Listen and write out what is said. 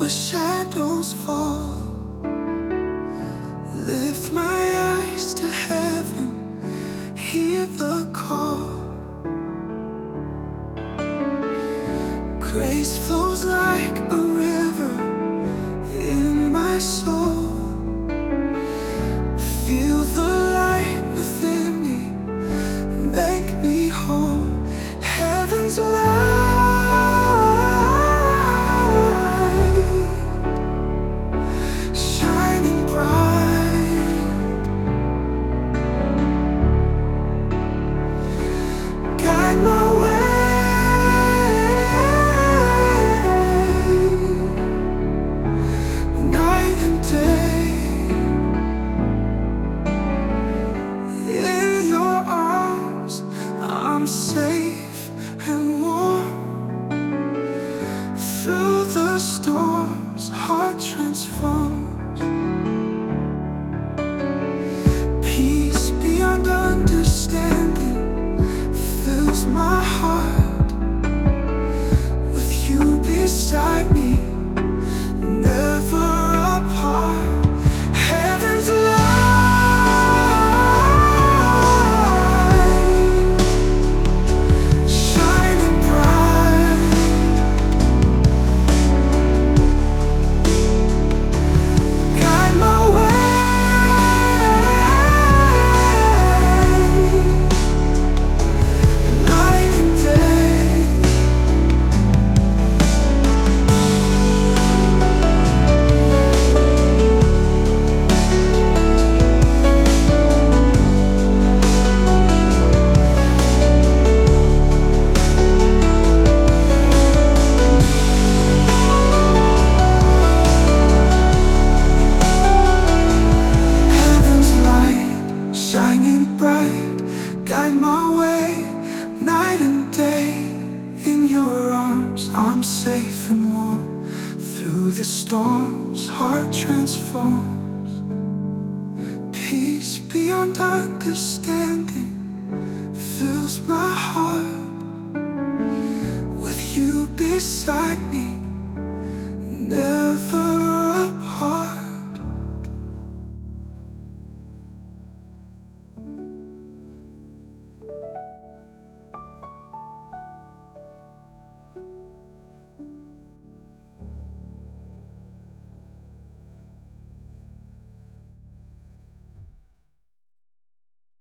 where shadows fall. Lift my eyes to heaven, hear the call. Grace flows like a river in my soul. Feel the light within me, make me whole. Heaven's light, shining bright, guide my way. I'm safe and warm. Through the storms, heart transforms. Peace beyond understanding fills my heart. With you beside me, never apart. Heaven's guide my way, night and day. In your arms, I'm safe and warm. Through the storms, heart transforms. Peace beyond understanding fills my heart. With you beside me,